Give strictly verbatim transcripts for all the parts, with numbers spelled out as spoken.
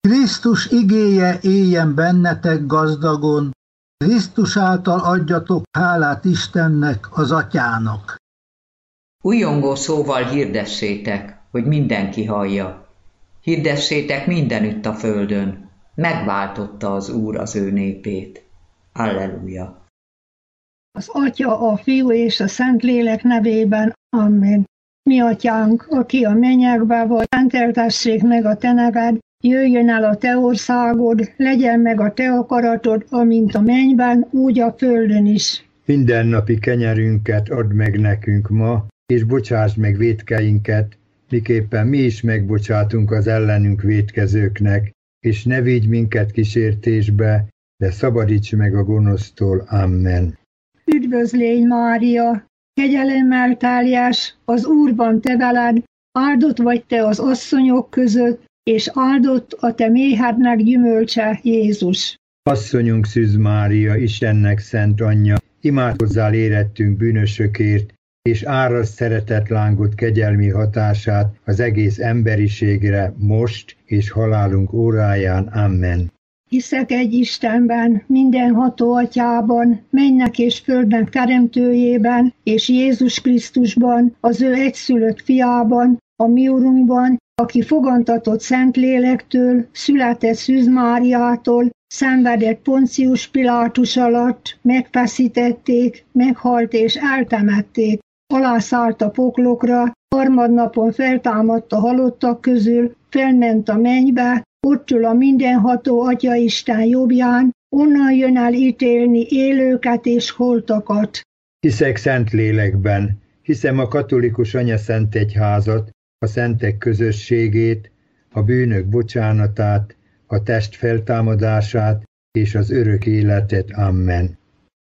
Krisztus igéje éljen bennetek gazdagon, Krisztus által adjatok hálát Istennek, az Atyának. Újongó szóval hirdessétek, hogy mindenki hallja. Hirdessétek mindenütt a földön, megváltotta az Úr az ő népét. Alleluja! Az Atya, a Fiú és a Szentlélek nevében. Amen. Mi Atyánk, aki a mennyekben vagy, szenteltessék meg a te neved, jöjjön el a te országod, legyen meg a te akaratod, amint a mennyben, úgy a földön is. Mindennapi kenyerünket add meg nekünk ma, és bocsásd meg vétkeinket, miképpen mi is megbocsátunk az ellenünk vétkezőknek, és ne vigy minket kísértésbe, de szabadíts meg a gonosztól. Amen. Üdvözlégy, Mária! Kegyelemmel teljes, az Úrban te veled, áldott vagy te az asszonyok között, és áldott a te méhednek gyümölcse, Jézus. Asszonyunk Szűz Mária, Istennek szent anyja, imádkozzál érettünk bűnösökért, és árasd szeretet lángot kegyelmi hatását az egész emberiségre, most és halálunk óráján. Amen. Hiszek egy Istenben, mindenható Atyában, mennek és földnek teremtőjében, és Jézus Krisztusban, az ő egyszülött fiában, a mi Urunkban, aki fogantatott Szentlélektől, született Szűz Máriától, szenvedett Poncius Pilátus alatt, megfeszítették, meghalt és eltemették, alászállt a poklokra, harmadnapon feltámadt a halottak közül, felment a mennybe, ott ül a mindenható Atya Isten jobbján, onnan jön el ítélni élőket és holtakat. Hiszek Szentlélekben, hiszem a katolikus anyaszentegyházat, a szentek közösségét, a bűnök bocsánatát, a test feltámadását és az örök életet. Amen.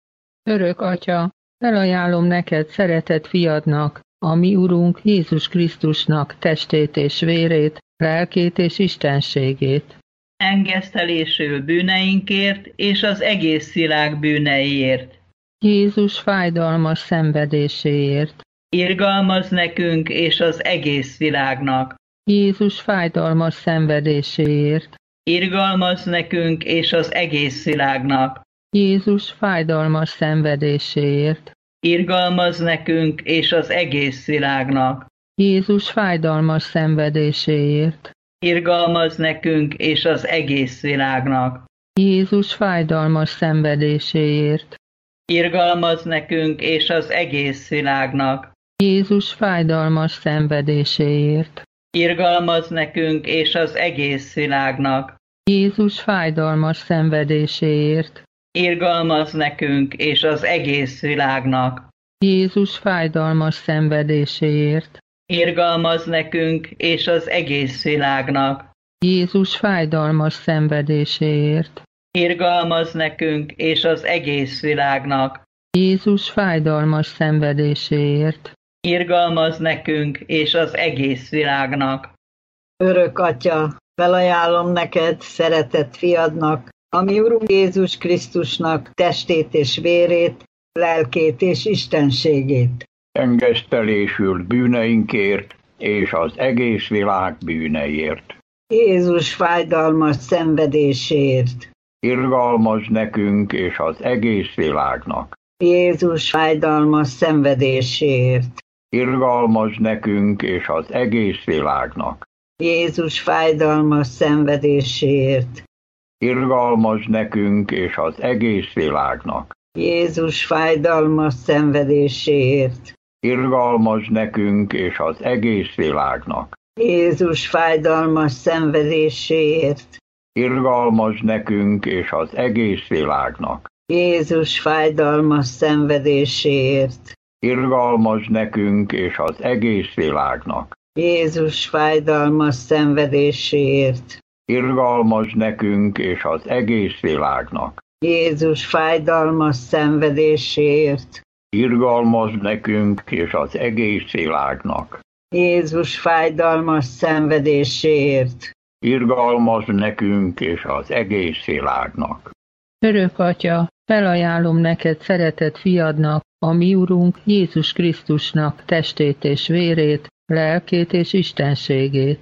Örök Atya, felajánlom neked szeretett fiadnak, a mi Urunk Jézus Krisztusnak testét és vérét, lelkét és istenségét. Engesztelésül bűneinkért és az egész világ bűneiért. Jézus fájdalmas szenvedéséért. Irgalmaz nekünk és az egész világnak. Jézus fájdalmas szenvedéséért. Irgalmaz nekünk és az egész világnak. Jézus fájdalmas szenvedéséért. Irgalmaz nekünk és az egész világnak. Jézus fájdalmas szenvedéséért. Irgalmaz nekünk és az egész világnak. Jézus fájdalmas szenvedéséért. Irgalmaz nekünk és az egész világnak. Jézus fájdalmas szenvedéséért. Irgalmaz nekünk és az egész világnak. Jézus fájdalmas szenvedéséért. Irgalmaz nekünk és az egész világnak. Jézus fájdalmas szenvedéséért. Irgalmaz nekünk és az egész világnak. Jézus fájdalmas szenvedéséért. Irgalmaz nekünk és az egész világnak. Jézus fájdalmas szenvedéséért. Irgalmaz nekünk és az egész világnak. Örök Atya, felajánlom neked, szeretett fiadnak, a mi Urunk Jézus Krisztusnak testét és vérét, lelkét és istenségét. Engesztelésül bűneinkért és az egész világ bűneiért. Jézus fájdalmas szenvedéséért. Irgalmaz nekünk és az egész világnak. Jézus fájdalmas szenvedéséért. Irgalmaz nekünk és az egész világnak. Jézus fájdalmas szenvedéséért. Irgalmaz nekünk és az egész világnak. Jézus fájdalmas szenvedéséért. Irgalmaz nekünk és az egész világnak. Jézus fájdalmas szenvedéséért. Irgalmaz nekünk és az egész világnak. Jézus fájdalmas szenvedéséért. Irgalmaz nekünk és az egész világnak. Jézus fájdalmas szenvedéséért. Irgalmaz nekünk és az egész világnak. Jézus fájdalmas szenvedéséért. Irgalmaz nekünk és az egész világnak. Jézus fájdalmas szenvedéséért. Irgalmaz nekünk és az egész világnak. Örök Atya, felajánlom neked szeretett fiadnak, a mi Urunk Jézus Krisztusnak testét és vérét, lelkét és istenségét.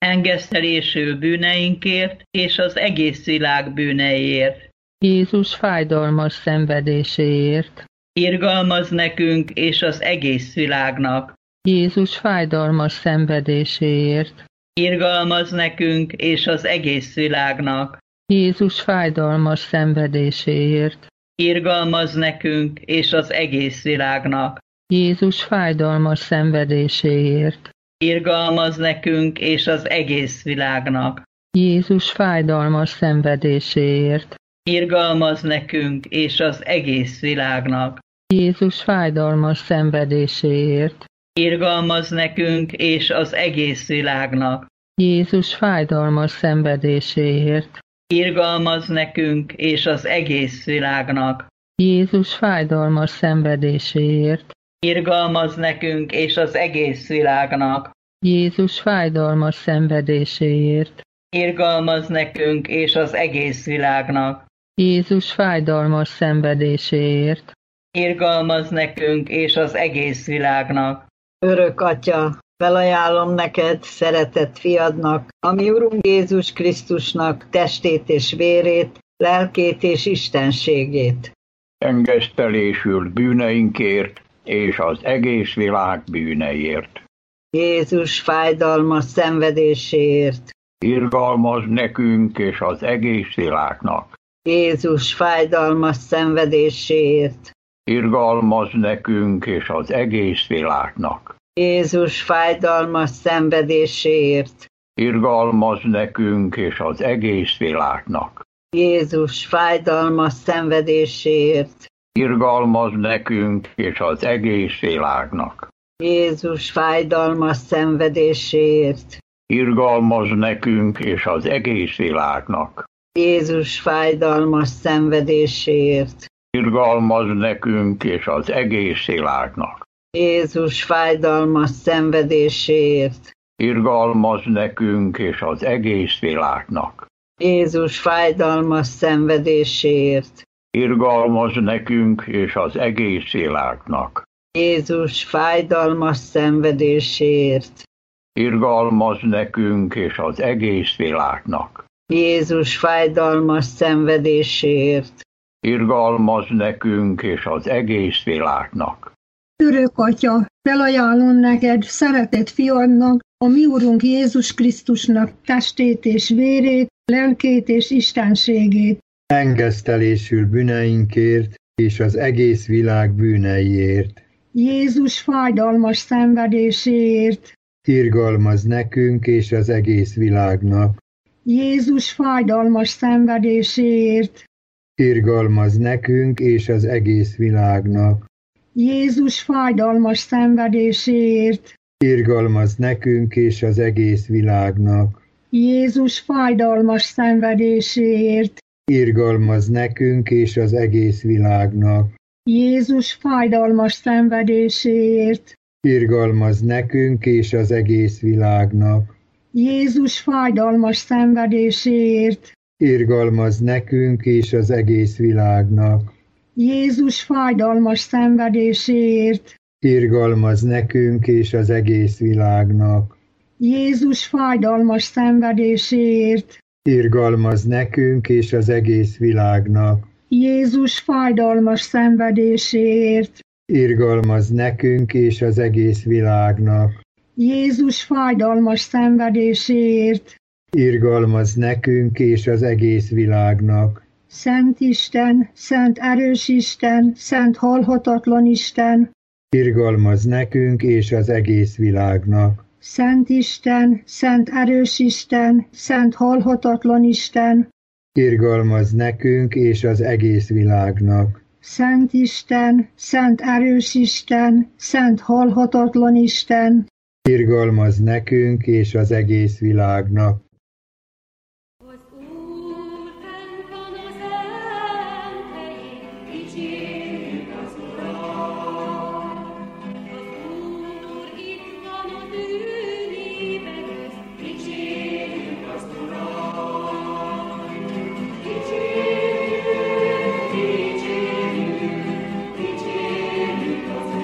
engesztelésül bűneinkért és az egész világ bűneiért. Jézus fájdalmas szenvedéséért. Irgalmaz nekünk és az egész világnak. Jézus fájdalmas szenvedéséért. Irgalmaz nekünk és az egész világnak. Jézus fájdalmas szenvedéséért. Irgalmaz nekünk és az egész világnak. Jézus fájdalmas szenvedéséért. Irgalmaz nekünk és az egész világnak. Jézus fájdalmas szenvedéséért. Irgalmaz nekünk és az egész világnak. Jézus fájdalmas szenvedéséért. Irgalmaz nekünk és az egész világnak. Jézus fájdalmas szenvedéséért. Irgalmaz nekünk és az egész világnak. Jézus fájdalmas szenvedéséért. Irgalmaz nekünk és az egész világnak. Jézus fájdalmas szenvedéséért. Irgalmaz nekünk és az egész világnak. Jézus fájdalmas szenvedéséért. Irgalmaz nekünk és az egész világnak. Örök Atya, felajánlom neked, szeretett fiadnak, ami Urunk Jézus Krisztusnak testét és vérét, lelkét és istenségét. Engesztelésül bűneinkért és az egész világ bűneiért. Jézus fájdalmas szenvedéséért. Irgalmaz nekünk és az egész világnak. Jézus fájdalmas szenvedéséért. Irgalmaz nekünk és az egész világnak. Jézus fájdalmas szenvedéséért. Irgalmaz nekünk és az egész világnak. Jézus fájdalmas szenvedéséért. Irgalmaz nekünk és az egész világnak. Jézus fájdalmas szenvedéséért. Irgalmaz nekünk és az egész világnak. Jézus fájdalmas szenvedéséért. Irgalmaz nekünk és az egész világnak. Jézus fájdalmas szenvedéséért. Irgalmaz nekünk és az egész világnak. Jézus fájdalmas szenvedéséért. Irgalmaz nekünk és az egész világnak. Jézus fájdalmas szenvedéséért. Irgalmaz nekünk és az egész világnak. Jézus fájdalmas szenvedéséért. Irgalmaz nekünk és az egész világnak. Örök Atya, felajánlom neked, szeretett fiadnak, a mi Urunk Jézus Krisztusnak testét és vérét, lelkét és istenségét. Engesztelésül bűneinkért és az egész világ bűneiért. Jézus fájdalmas szenvedéséért. Irgalmaz nekünk és az egész világnak. Jézus fájdalmas szenvedéséért. Irgalmaz nekünk és az egész világnak. Jézus fájdalmas szenvedéséért. Irgalmaz nekünk és az egész világnak. Jézus fájdalmas szenvedéséért. Irgalmaz nekünk és az egész világnak. Jézus fájdalmas szenvedéséért. Irgalmaz nekünk és az egész világnak. Jézus fájdalmas szenvedéséért. Irgalmaz nekünk és az egész világnak. Jézus fájdalmas szenvedéséért. Irgalmaz nekünk és az egész világnak. Jézus fájdalmas szenvedéséért. Irgalmaz nekünk és az egész világnak. Jézus fájdalmas szenvedéséért. Irgalmaz nekünk és az egész világnak. Jézus fájdalmas szenvedéséért. Irgalmaz nekünk és az egész világnak. Szent Isten, szent erős Isten, szent halhatatlan Isten. Irgalmaz nekünk és az egész világnak. Szent Isten, szent erős Isten, szent halhatatlan Isten. Irgalmaz nekünk és az egész világnak. Szent Isten, szent erős Isten, szent halhatatlan Isten. Irgalmaz nekünk és az egész világnak.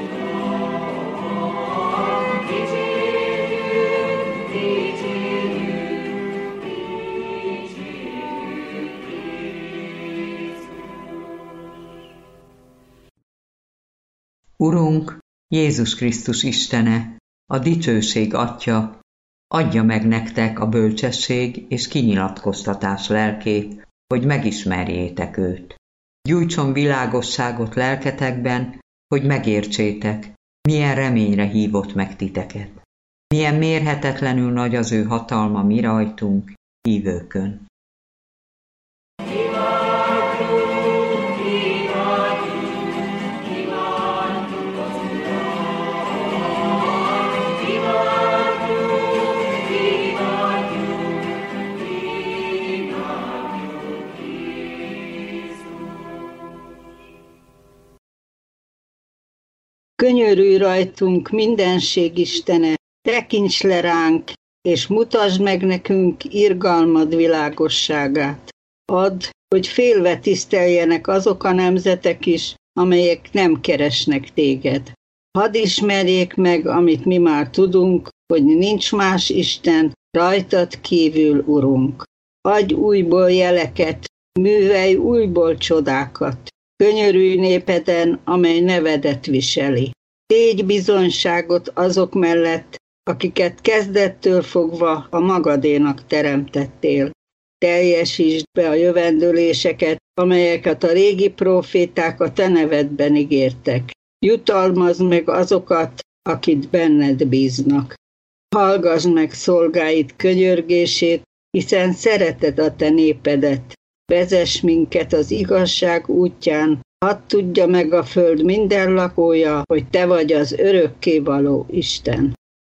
Dicsérjük Urunk, Jézus Krisztus Istene, a dicsőség Atya, adja meg nektek a bölcsesség és kinyilatkoztatás lelkét, hogy megismerjétek őt. Gyújtson világosságot lelketekben, hogy megértsétek, milyen reményre hívott meg titeket. Milyen mérhetetlenül nagy az ő hatalma mi rajtunk, hívőkön. Könyörülj rajtunk, mindenség Istene, tekints le ránk, és mutasd meg nekünk irgalmad világosságát. Add, hogy félve tiszteljenek azok a nemzetek is, amelyek nem keresnek téged. Hadd ismerjék meg, amit mi már tudunk, hogy nincs más Isten, rajtad kívül, Urunk. Adj újból jeleket, művelj újból csodákat. Könyörülj népeden, amely nevedet viseli. Tégy bizonyságot azok mellett, akiket kezdettől fogva a magadénak teremtettél. Teljesítsd be a jövendőléseket, amelyeket a régi próféták a te nevedben ígértek. Jutalmazd meg azokat, akit benned bíznak. Hallgass meg szolgáid könyörgését, hiszen szereted a te népedet. Vezess minket az igazság útján, hadd tudja meg a föld minden lakója, hogy te vagy az örökkévaló Isten.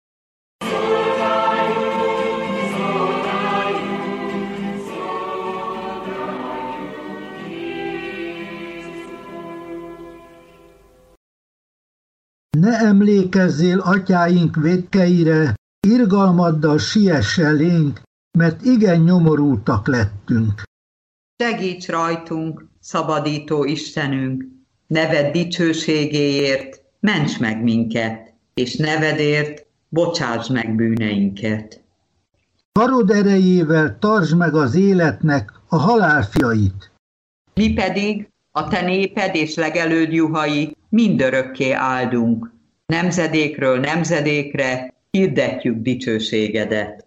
Ne emlékezzél atyáink vétkeire, irgalmaddal siess elénk, mert igen nyomorultak lettünk. Segíts rajtunk, szabadító Istenünk, neved dicsőségéért ments meg minket, és nevedért bocsásd meg bűneinket. Karod erejével tartsd meg az életnek a halál fiait. Mi pedig, a te néped és legelőd juhai, mindörökké áldunk. Nemzedékről nemzedékre hirdetjük dicsőségedet.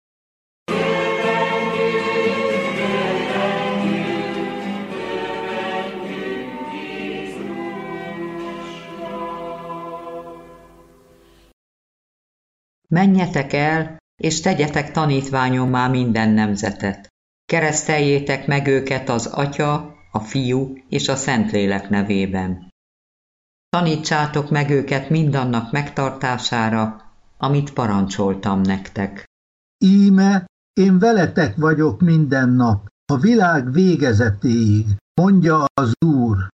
Menjetek el, és tegyetek tanítványommá minden nemzetet. Kereszteljétek meg őket az Atya, a Fiú és a Szentlélek nevében. Tanítsátok meg őket mindannak megtartására, amit parancsoltam nektek. Íme, én veletek vagyok minden nap, a világ végezetéig, mondja az Úr.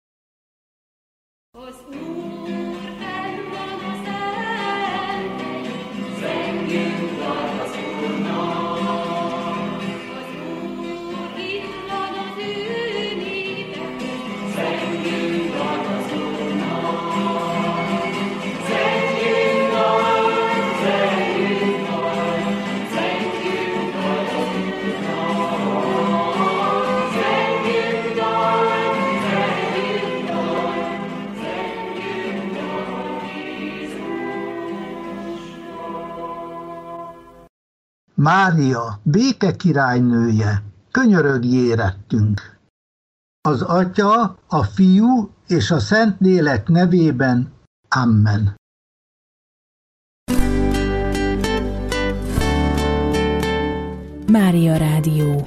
Mária, béke királynője, könyörögj érettünk. Az Atya, a Fiú és a Szentlélek nevében. Amen. Mária Rádió.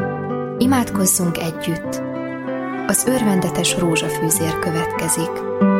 Imádkozzunk együtt. Az örvendetes rózsafűzér következik.